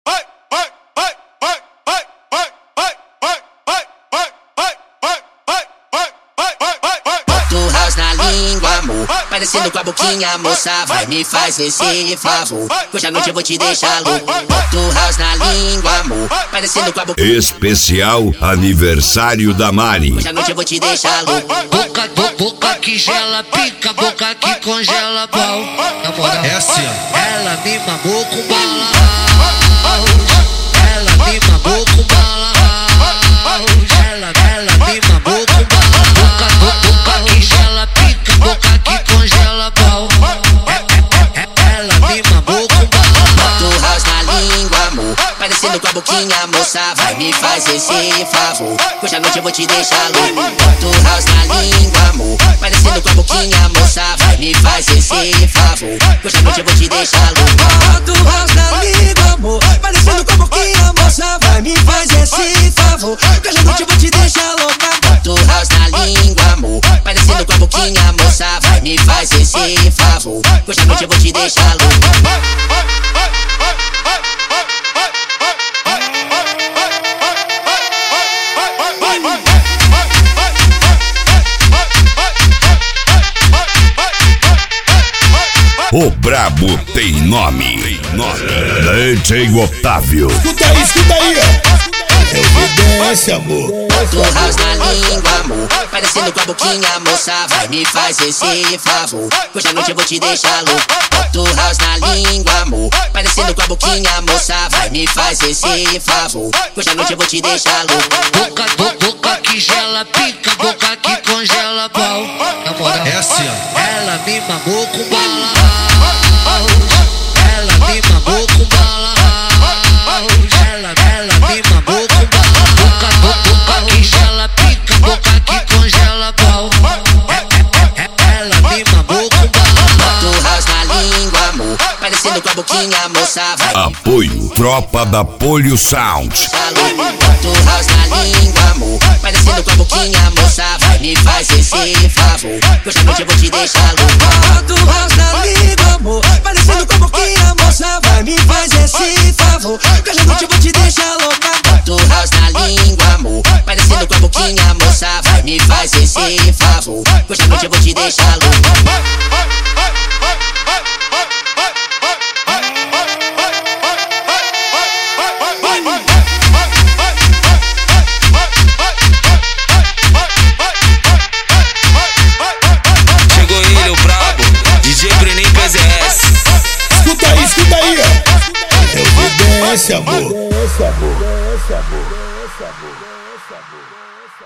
Parecendo com a boquinha, moça, vai me faz esse favor. Hoje à noite eu vou te deixar louco. Bota o house na língua, amor. Parecendo com a boquinha. Especial aniversário da Mari. Hoje à noite eu vou te deixar louco. Boca que gela, pica, boca que congela pau. Na moral, é assim, ó. Ela me mamou com bala. Ela me mamou com bala. Ela me mamou com bala. Boca que gela, pica, boca que congela pau. Ela me mamou com bala. Bota o house na língua, amor. Parecendo com a boquinha, moça, vai me faz esse favor. Hoje à noite eu vou te deixar louco. Bota o house na língua, amor. Parecendo com a boquinha, moça, vai me faz esse favor. Hoje à noite eu vou te deixar louco. Bota o house na língua, amor. Parecendo com a boquinha, moça, vai me faz esse favor. Hoje à noite eu vou te deixar louca. Bota o house na língua, amor. Parecendo com a boquinha, moça, vai me faz esse favor. Hoje à noite eu vou te deixar louco. O brabo tem nome. DJ Otávio. Escuta aí, ó. Evidência, amor. Bota o house na língua, amor. Parecendo com a boquinha, moça, vai me faz esse favor. Hoje à noite eu vou te deixar louco. Bota o house na língua, amor. Parecendo com a boquinha, moça, vai me faz esse favor. Hoje à noite eu vou te deixar louco. Boca que gela, pica, boca que congela pau. Na moral, é assim, ó. Ela me mamou com bala. Ela me mamou com bala. Ela me mamou com bala. Boca que gela, pica, boca que congela pau. Ela me mamou com bala. Bota o house na língua, amor. Parecendo com a boquinha, moça, vai. Apoio Tropa da Polio Sound. Bota o house na língua, amor. Parecendo com a boquinha, moça, vai me faz esse favor. Hoje à noite eu vou te deixar louco. Bota o house na língua, amor. Parecendo com a boquinha, moça, vai me faz esse favor. Hoje à noite eu vou te deixar louca. Bota o house na língua, amor. Parecendo com a boquinha, moça, vai me faz esse favor. Hoje à noite eu vou te deixar louco. Escuta aí, ó. Evidência, amor.